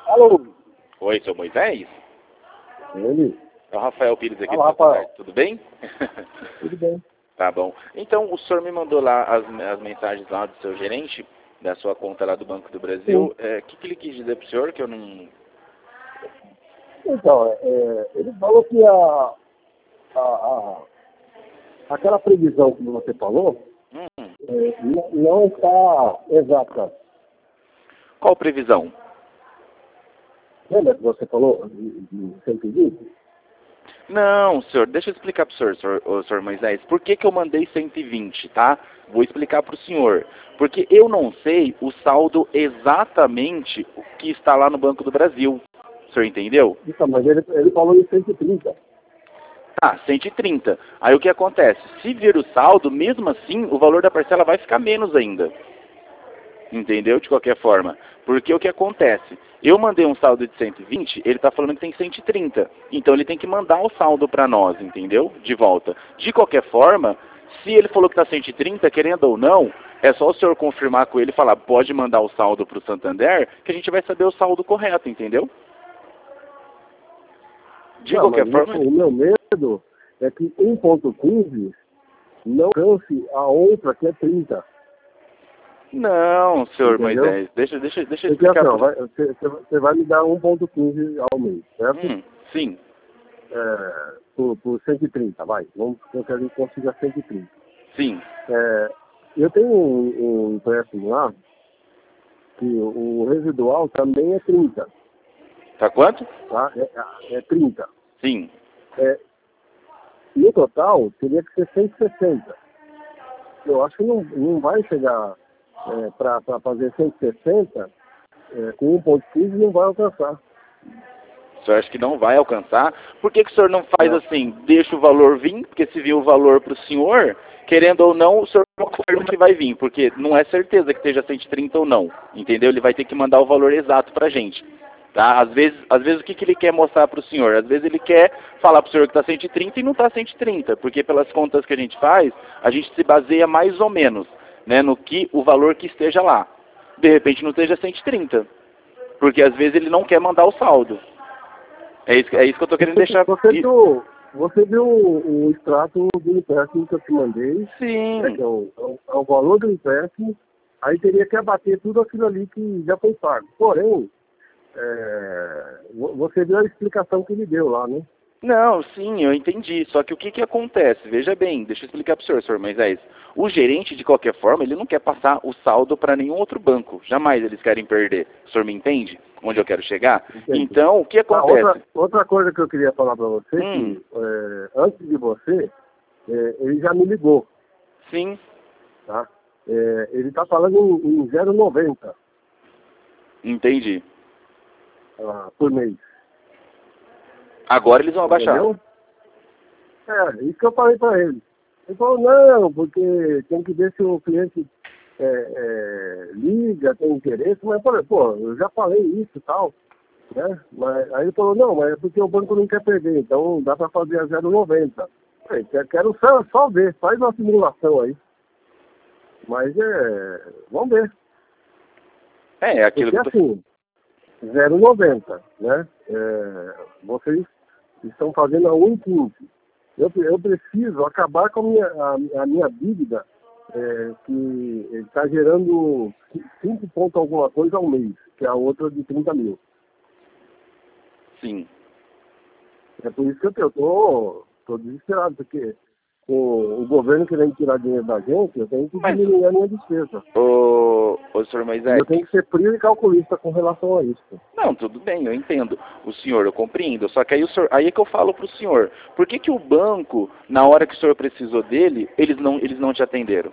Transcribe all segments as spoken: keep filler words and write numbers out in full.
Alô? Oi, seu Moisés? Ele? É o Rafael Pires aqui. Olá, Rafael. Tudo bem? Tudo bem. Tá bom. Então, o senhor me mandou lá as, as mensagens lá do seu gerente, da sua conta lá do Banco do Brasil. O é, que, que ele quis dizer pro senhor que eu não... Então, é, ele falou que a, a, a, aquela previsão que você falou Hum, é, não, não está exata. qual previsão? Lembra que você falou de, de cento e vinte? Não, senhor, deixa eu explicar para o senhor, senhor, ô, senhor Moisés, por que, que eu mandei cento e vinte, tá? Vou explicar para o senhor. Porque eu não sei o saldo exatamente que está lá no Banco do Brasil. O senhor entendeu? Então, mas ele, ele falou em cento e trinta. Tá, cento e trinta. Aí o que acontece? Se vir o saldo, mesmo assim, o valor da parcela vai ficar menos ainda. Entendeu? De qualquer forma. Porque o que acontece? Eu mandei um saldo de cento e vinte, ele está falando que tem cento e trinta. Então ele tem que mandar o saldo para nós, entendeu? De volta. De qualquer forma, se ele falou que está cento e trinta, querendo ou não, é só o senhor confirmar com ele e falar, pode mandar o saldo para o Santander, que a gente vai saber o saldo correto, entendeu? De Não, qualquer mas forma... o meu medo é que um ponto quinze não alcance a outra que é trinta. Não, senhor Entendeu? Moisés, deixa, deixa, deixa eu Porque explicar. assim, ó, Pro... vai- você, você vai me dar um ponto quinze ao mês, certo? Hum, sim, É, por, por cento e trinta, vai. Vamos que a gente consiga cento e trinta. sim. É, eu tenho um, um empréstimo lá que o, o residual também é trinta, Tá quanto? tá? É, é trinta. Sim. É, no total, teria que ser cento e sessenta. Eu acho que não, não vai chegar é, para fazer cento e sessenta, é, com um ponto quinze não vai alcançar. O senhor acha que não vai alcançar? Por que, que o senhor não faz Não. assim? Deixa o valor vir, porque se vir o valor para o senhor, querendo ou não, o senhor confirma que vai vir, porque não é certeza que esteja cento e trinta ou não, entendeu? Ele vai ter que mandar o valor exato para a gente. Tá? Às vezes, às vezes o que, que ele quer mostrar para o senhor? Às vezes ele quer falar para o senhor que está cento e trinta e não está cento e trinta, porque pelas contas que a gente faz, a gente se baseia mais ou menos, né, no que o valor que esteja lá. De repente não esteja cento e trinta, porque às vezes ele não quer mandar o saldo. É isso, é isso que eu estou querendo deixar. Você viu, você viu o, o extrato do empréstimo que eu te mandei? Sim. É, que é, o, é o- é o valor do empréstimo, aí teria que abater tudo aquilo ali que já foi pago. Porém, é, vo- você viu a explicação que ele deu lá, né? Não, sim, eu entendi. Só que o que, que acontece? Veja bem, deixa eu explicar para o senhor, senhor Moisés. O gerente, de qualquer forma, ele não quer passar o saldo para nenhum outro banco. Jamais eles querem perder. O senhor me entende? Onde eu quero chegar? Entendi. Então, o que Ah, acontece? outra, outra coisa que eu queria falar para você, Hum. que é, antes de você, é, ele já me ligou, Sim, tá? É, ele está falando em, em zero vírgula noventa entendi. ah, por mês. Agora eles vão abaixar. Entendeu? É, isso que eu falei para ele. Ele falou, não, porque tem que ver se o cliente é, é, liga, tem interesse, mas eu falei, pô, eu já falei isso e tal, né? Mas, aí ele falou, não, mas é porque o banco não quer perder, então dá para fazer a zero vírgula noventa. Eu falei, "Quer- quero só, só ver, faz uma simulação aí. Mas é, vamos ver. É, é aquilo Porque que eu tô... assim, zero vírgula noventa, né? É, vocês estão fazendo a um vírgula quinze. Eu, eu preciso acabar com a minha, a, a minha dívida, é, que está gerando cinco pontos alguma coisa ao mês, que é a outra de trinta mil. Sim. É por isso que eu estou tô, tô desesperado, porque com o governo querendo tirar dinheiro da gente, eu tenho que Mas, diminuir a minha despesa. ô, ô senhor E Moisés, eu tenho que ser frio e calculista com relação a isso. não, tudo bem, eu entendo. O senhor, eu compreendo. Só que aí, o senhor, aí é que eu falo para o senhor. Por que, que o banco, na hora que o senhor precisou dele, eles não, eles não te atenderam?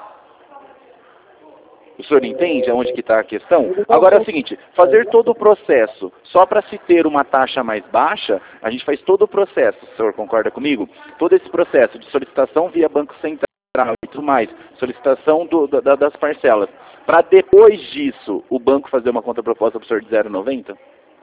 O senhor entende aonde que está a questão? Agora é o seguinte, fazer todo o processo só para se ter uma taxa mais baixa, a gente faz todo o processo, o senhor concorda comigo? Todo esse processo de solicitação via Banco Central e tudo mais, solicitação do, da, das parcelas. Para depois disso, o banco fazer uma contraproposta para o senhor de zero vírgula noventa?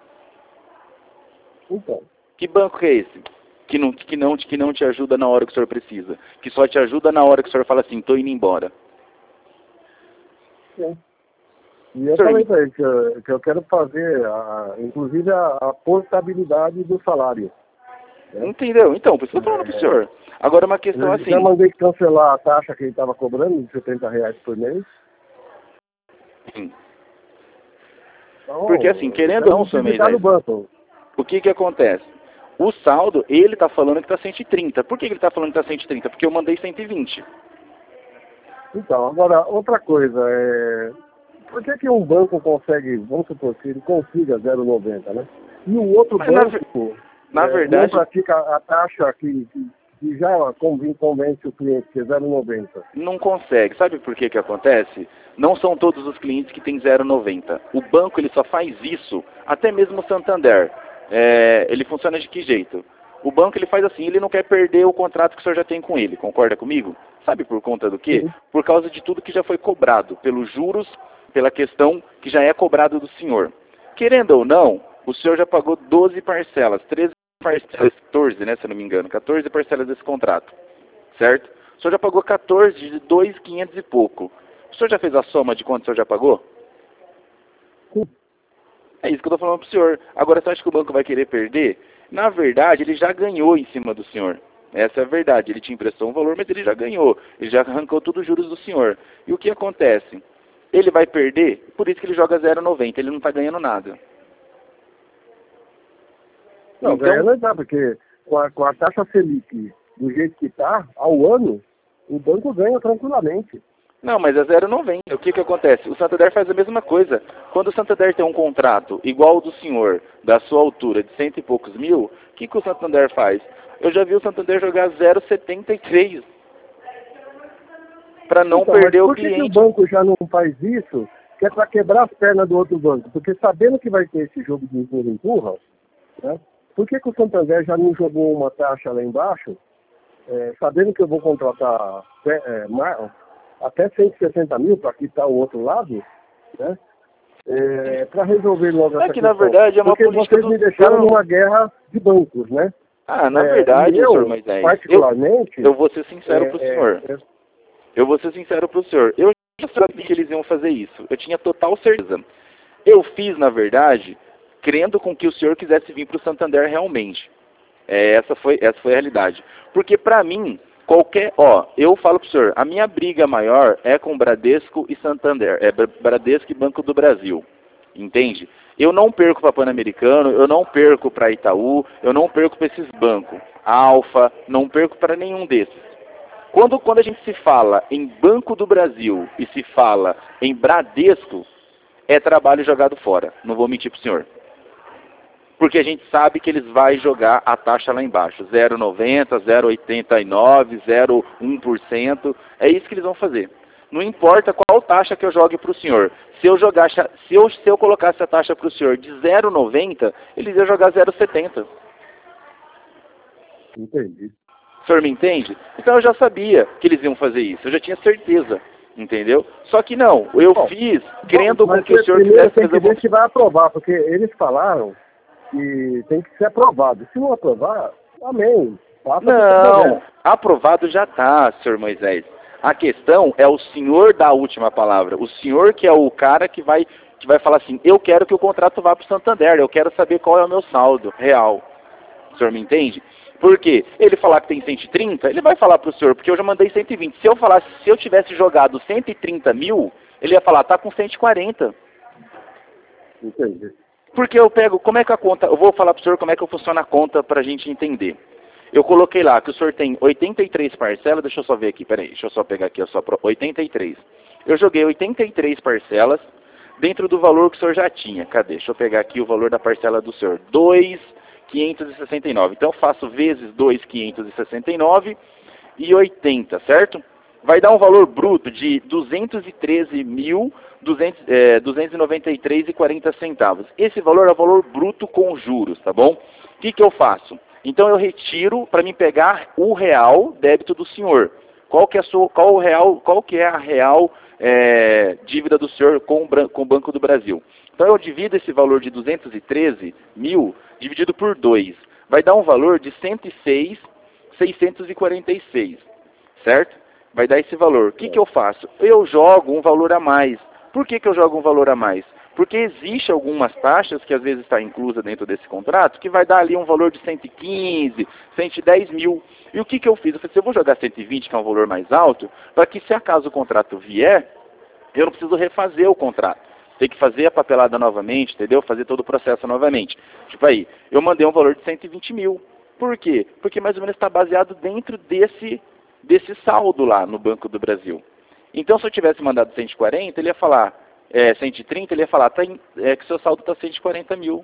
Então, Que banco que é esse? Que não, que, não, que não te ajuda na hora que o senhor precisa. Que só te ajuda na hora que o senhor fala assim, estou indo embora. sim. E eu falei para ele que eu, que eu quero fazer, a, inclusive, a, a portabilidade do salário. Né? Entendeu? Então, por isso que eu tô falando É, pro senhor. Agora uma questão eu assim... já mandei cancelar a taxa que ele estava cobrando, de setenta reais por mês. Sim. Então, Porque assim, querendo ou não, senhor Moisés, o que que acontece? O saldo, ele tá falando que tá cento e trinta. Por que que ele tá falando que tá cento e trinta? Porque eu mandei cento e vinte. Então, agora, outra coisa, é... por que que um banco consegue, vamos supor, que ele consiga zero vírgula noventa, né? E o outro Mas banco na, na é, verdade... não pratica a taxa que, que, que já convém, convence o cliente, que é zero vírgula noventa? Não consegue. Sabe por que que acontece? Não são todos os clientes que têm zero vírgula noventa. O banco, ele só faz isso, até mesmo o Santander. É, ele funciona de que jeito? O banco, ele faz assim, ele não quer perder o contrato que o senhor já tem com ele. Concorda comigo? Sabe por conta do quê? Sim. Por causa de tudo que já foi cobrado, pelos juros, pela questão que já é cobrado do senhor. Querendo ou não, o senhor já pagou doze parcelas, treze parcelas, quatorze, né, se eu não me engano, quatorze parcelas desse contrato, certo? O senhor já pagou quatorze de dois mil e quinhentos e pouco. O senhor já fez a soma de quanto o senhor já pagou? Sim. É isso que eu estou falando para o senhor. Agora, você acha que o banco vai querer perder? Na verdade, ele já ganhou em cima do senhor. Essa é a verdade. Ele te emprestou um valor, mas ele já ganhou. Ele já arrancou todos os juros do senhor. E o que acontece? Ele vai perder, por isso que ele joga zero vírgula noventa. Ele não está ganhando nada. Não, então, ganhando não dá, porque com a, com a taxa Selic do jeito que está, ao ano, o banco ganha tranquilamente. Não, mas é zero vírgula noventa. O que que acontece? O Santander faz a mesma coisa. Quando o Santander tem um contrato igual ao do senhor, da sua altura, de cento e poucos mil, o que que o Santander faz? Eu já vi o Santander jogar zero vírgula setenta e três. Para não então, perder mas o por que cliente. que o banco já não faz isso, que é para quebrar as pernas do outro banco? Porque sabendo que vai ter esse jogo de empurra-empurra, né? Por que que o Santander já não jogou uma taxa lá embaixo, é, sabendo que eu vou contratar é, é, mais, até cento e sessenta mil para quitar o outro lado, né? É, para resolver logo É essa que, questão. na verdade, é uma Porque política vocês do me deixaram banco. numa guerra de bancos, né? Ah, na É, verdade, e eu, senhor Moisés, particularmente... eu, eu vou ser sincero é, para o é, senhor. é, Eu vou ser sincero para o senhor. Eu já sabia que eles iam fazer isso. Eu tinha total certeza. Eu fiz, na verdade, crendo com que o senhor quisesse vir para o Santander realmente. É, essa foi, essa foi a realidade. Porque para mim, qualquer... Ó, eu falo para o senhor, a minha briga maior é com Bradesco e Santander. É Bradesco e Banco do Brasil. Entende? Eu não perco para Pan-Americano, eu não perco para Itaú, eu não perco para esses bancos. Alfa, não perco para nenhum desses. Quando, quando a gente se fala em Banco do Brasil e se fala em Bradesco, é trabalho jogado fora. Não vou mentir para o senhor. Porque a gente sabe que eles vão jogar a taxa lá embaixo. zero vírgula noventa, zero vírgula oitenta e nove, zero vírgula um por cento. É isso que eles vão fazer. Não importa qual taxa que eu jogue para o senhor. Se eu, jogar, se, eu, se eu colocasse a taxa para o senhor de zero vírgula noventa, eles iam jogar zero vírgula setenta. entendi. O senhor me entende? Então eu já sabia que eles iam fazer isso. Eu já tinha certeza. Entendeu? Só que não. Eu Bom, fiz crendo bom, com que o senhor primeiro quisesse tem que fazer... ver se vai aprovar, porque eles falaram que tem que ser aprovado. Se não aprovar, amém. Passa pro Não, Santander. aprovado já está, senhor Moisés. A questão é o senhor dar a última palavra. O senhor que é o cara que vai, que vai falar assim, eu quero que o contrato vá para o Santander, eu quero saber qual é o meu saldo real. O senhor me entende? Porque ele falar que tem cento e trinta, ele vai falar para o senhor, porque eu já mandei cento e vinte. Se eu falasse, se eu tivesse jogado cento e trinta mil, ele ia falar, tá com cento e quarenta. Entendi. Porque eu pego, como é que a conta, eu vou falar para o senhor como é que funciona a conta para a gente entender. Eu coloquei lá que o senhor tem oitenta e três parcelas, deixa eu só ver aqui, peraí, deixa eu só pegar aqui, só oitenta e três. Eu joguei oitenta e três parcelas dentro do valor que o senhor já tinha. Cadê? Deixa eu pegar aqui o valor da parcela do senhor. dois mil quinhentos e sessenta e nove. Então eu faço vezes dois mil quinhentos e sessenta e nove e oitenta, certo? Vai dar um valor bruto de duzentos e treze mil duzentos e noventa e três reais e quarenta centavos. Esse valor é o valor bruto com juros, tá bom? O que que eu faço? Então eu retiro para me pegar o real débito do senhor. Qual que é a sua, qual o real, qual que é a real é, dívida do senhor com o, com o Banco do Brasil? Então eu divido esse valor de duzentos e treze mil dividido por dois. Vai dar um valor de cento e seis mil seiscentos e quarenta e seis, certo? Vai dar esse valor. O que que eu faço? Eu jogo um valor a mais. Por que que eu jogo um valor a mais? Porque existe algumas taxas que às vezes está inclusa dentro desse contrato, que vai dar ali um valor de cento e quinze, cento e dez mil. E o que que eu fiz? Eu falei assim, eu vou jogar cento e vinte, que é um valor mais alto, para que se acaso o contrato vier, eu não preciso refazer o contrato. Tem que fazer a papelada novamente, entendeu? Fazer todo o processo novamente. Tipo aí, eu mandei um valor de cento e vinte mil. Por quê? Porque mais ou menos está baseado dentro desse, desse saldo lá no Banco do Brasil. Então, se eu tivesse mandado cento e quarenta, ele ia falar, é, cento e trinta, ele ia falar, tá em, é, que seu saldo está cento e quarenta mil.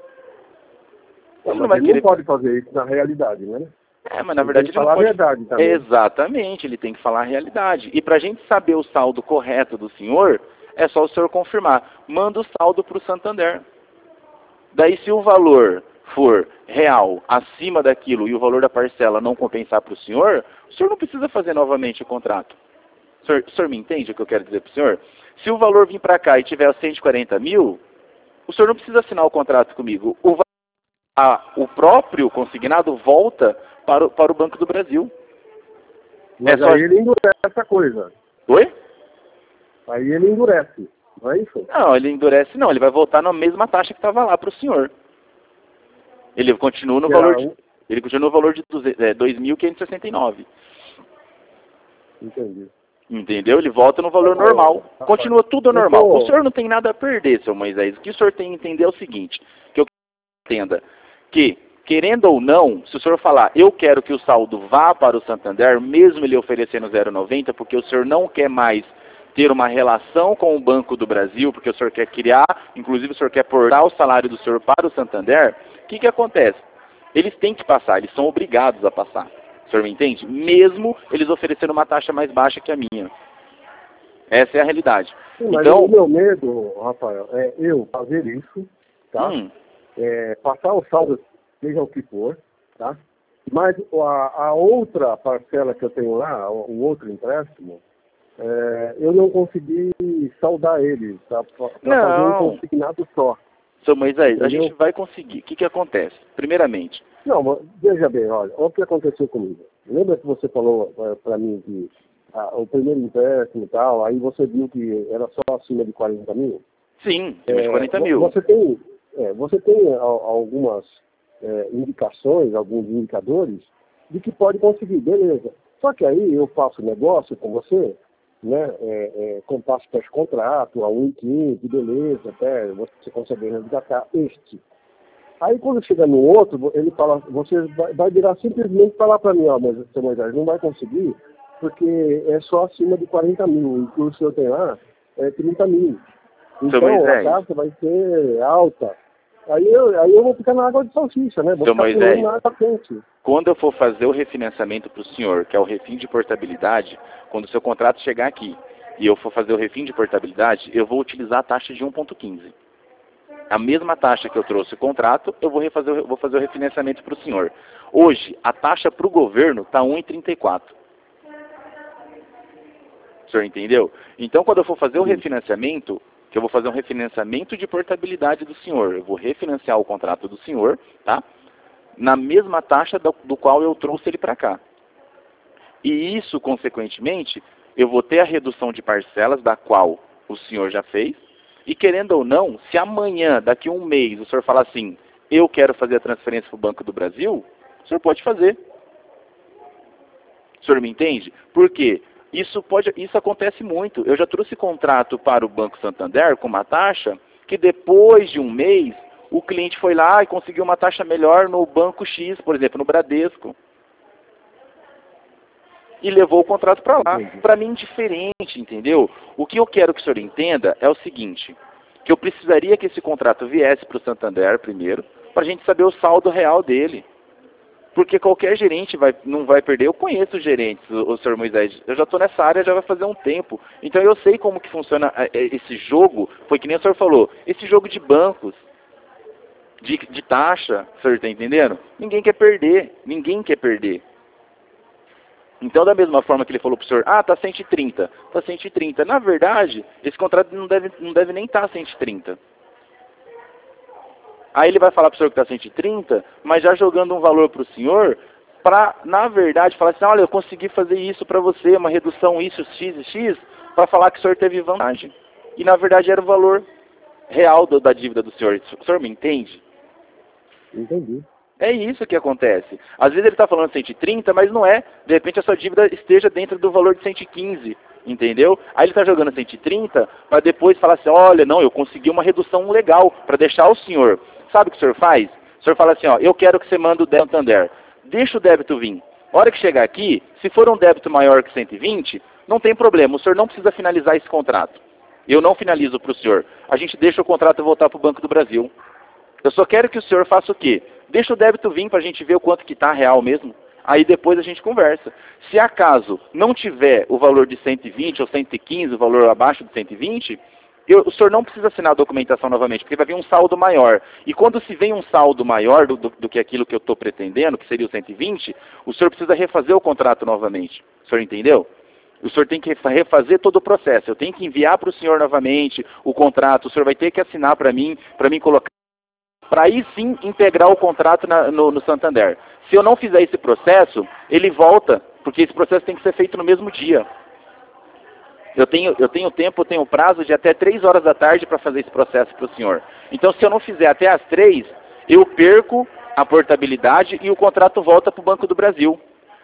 Não, Você mas não vai ele querer... não pode fazer isso na realidade, né? É, mas na Ele verdade tem que ele não falar pode... a verdade também. Exatamente, ele tem que falar a realidade. E para a gente saber o saldo correto do senhor, é só o senhor confirmar. Manda o saldo para o Santander. Daí, se o valor for real, acima daquilo, e o valor da parcela não compensar para o senhor, o senhor não precisa fazer novamente o contrato. O senhor, o senhor me entende o que eu quero dizer para o senhor? Se o valor vir para cá e tiver cento e quarenta mil, o senhor não precisa assinar o contrato comigo. O, a, o próprio consignado volta para o, para o Banco do Brasil. Mas é só... aí ele endurece essa coisa. Oi? Aí ele endurece, não é isso? Não, ele endurece não, ele vai voltar na mesma taxa que estava lá para o senhor. Ele continua no Que valor era de, um- ele continua no valor de dois mil quinhentos e sessenta e nove. Entendi. Entendeu? Ele volta no valor Ô, normal. rapaz, Continua tudo eu normal. tô- O senhor não tem nada a perder, seu Moisés. O que o senhor tem que entender é o seguinte, que eu entenda que, querendo ou não, se o senhor falar, eu quero que o saldo vá para o Santander, mesmo ele oferecendo zero vírgula noventa, porque o senhor não quer mais ter uma relação com o Banco do Brasil, porque o senhor quer criar, inclusive o senhor quer portar o salário do senhor para o Santander, o que que acontece? Eles têm que passar, eles são obrigados a passar. O senhor me entende? Mesmo eles oferecendo uma taxa mais baixa que a minha. Essa é a realidade. Sim, mas Então, o meu medo, Rafael, é eu fazer isso, tá? hum, É, passar o saldo, seja o que for, tá? Mas a, a outra parcela que eu tenho lá, o, o outro empréstimo, é, eu não consegui saldar ele, tá? Para fazer um não, consignado só. seu Moisés, a Entendeu? gente vai conseguir. O que que acontece? Primeiramente, Não, mas veja bem, olha, olha o que aconteceu comigo. Lembra que você falou para mim que ah, o primeiro empréstimo e tal, aí você viu que era só acima de quarenta mil? sim, temos É, quarenta vo- mil. Você tem, é, você tem a- algumas é, indicações, alguns indicadores de que pode conseguir, beleza. Só que aí eu faço negócio com você, né, é, é, compasso para esse contrato, a um e quinze, beleza, até você consegue resgatar este. Aí quando chega no outro, ele fala, você vai, vai virar simplesmente falar para mim, ó, mas seu Moisés não vai conseguir, porque é só acima de quarenta mil, e o que o senhor tem lá é trinta mil. Seu Então a Moisés, taxa vai ser alta. Aí eu, aí eu vou ficar na água de salsicha, né? Vou Seu ficar Moisés, pulando na água quente. quando eu for fazer o refinanciamento para o senhor, que é o refim de portabilidade, quando o seu contrato chegar aqui e eu for fazer o refim de portabilidade, eu vou utilizar a taxa de um ponto quinze. A mesma taxa que eu trouxe o contrato, eu vou, refazer, eu vou fazer o refinanciamento para o senhor. Hoje, a taxa para o governo está um vírgula trinta e quatro. O senhor entendeu? Então, quando eu for fazer o refinanciamento, que eu vou fazer um refinanciamento de portabilidade do senhor, eu vou refinanciar o contrato do senhor, tá? Na mesma taxa do, do qual eu trouxe ele para cá. E isso, consequentemente, eu vou ter a redução de parcelas da qual o senhor já fez. E querendo ou não, se amanhã, daqui a um mês, o senhor falar assim, eu quero fazer a transferência para o Banco do Brasil, o senhor pode fazer. O senhor me entende? Por quê? Isso, pode, isso acontece muito. Eu já trouxe contrato para o Banco Santander com uma taxa que depois de um mês, o cliente foi lá e conseguiu uma taxa melhor no Banco X, por exemplo, no Bradesco. E levou o contrato para lá. Para mim, diferente, entendeu? O que eu quero que o senhor entenda é o seguinte, que eu precisaria que esse contrato viesse para o Santander primeiro, para a gente saber o saldo real dele. Porque qualquer gerente vai, não vai perder. Eu conheço os gerentes, o, o senhor Moisés. Eu já estou nessa área já vai fazer um tempo. Então eu sei como que funciona esse jogo. Foi que nem o senhor falou. Esse jogo de bancos, de, de taxa, o senhor está entendendo? Ninguém quer perder. Ninguém quer perder. Então, da mesma forma que ele falou para o senhor, ah, está cento e trinta. Está cento e trinta. Na verdade, esse contrato não deve, não deve nem estar tá cento e trinta. Aí ele vai falar para o senhor que está cento e trinta, mas já jogando um valor para o senhor, para, na verdade, falar assim, olha, eu consegui fazer isso para você, uma redução isso, x e x, para falar que o senhor teve vantagem. e na verdade era o valor real do, da dívida do senhor. O senhor me entende? Entendi. É isso que acontece. Às vezes ele está falando cento e trinta, mas não é. De repente a sua dívida esteja dentro do valor de cento e quinze, entendeu? Aí ele está jogando cento e trinta para depois falar assim, olha, não, eu consegui uma redução legal para deixar o senhor. Sabe o que o senhor faz? O senhor fala assim, ó, eu quero que você manda o débito Santander. Deixa o débito vir. A hora que chegar aqui, se for um débito maior que cento e vinte, não tem problema, o senhor não precisa finalizar esse contrato. Eu não finalizo para o senhor. A gente deixa o contrato voltar para o Banco do Brasil. Eu só quero que o senhor faça o quê? Deixa o débito vir para a gente ver o quanto que está real mesmo. Aí depois a gente conversa. Se acaso não tiver o valor de cento e vinte ou cento e quinze, o valor abaixo de cento e vinte, eu, o senhor não precisa assinar a documentação novamente, porque vai vir um saldo maior. E quando se vem um saldo maior do, do, do que aquilo que eu estou pretendendo, que seria o cento e vinte, o senhor precisa refazer o contrato novamente. O senhor entendeu? O senhor tem que refazer todo o processo. Eu tenho que enviar para o senhor novamente o contrato. O senhor vai ter que assinar para mim, para mim colocar, para aí sim integrar o contrato na, no, no Santander. Se eu não fizer esse processo, ele volta, porque esse processo tem que ser feito no mesmo dia. Eu tenho, eu tenho tempo, eu tenho prazo de até três horas da tarde para fazer esse processo para o senhor. Então, se eu não fizer até as três, eu perco a portabilidade e o contrato volta para o Banco do Brasil.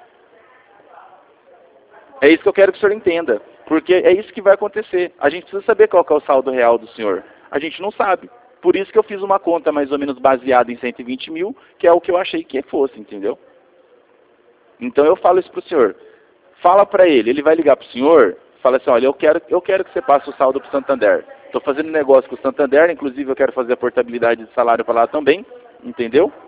É isso que eu quero que o senhor entenda, porque é isso que vai acontecer. A gente precisa saber qual que é o saldo real do senhor. A gente não sabe. Por isso que eu fiz uma conta mais ou menos baseada em cento e vinte mil, que é o que eu achei que fosse, entendeu? Então eu falo isso para o senhor. Fala para ele, ele vai ligar para o senhor, fala assim, olha, eu quero, eu quero que você passe o saldo para o Santander. Estou fazendo negócio com o Santander, inclusive eu quero fazer a portabilidade de salário para lá também, entendeu?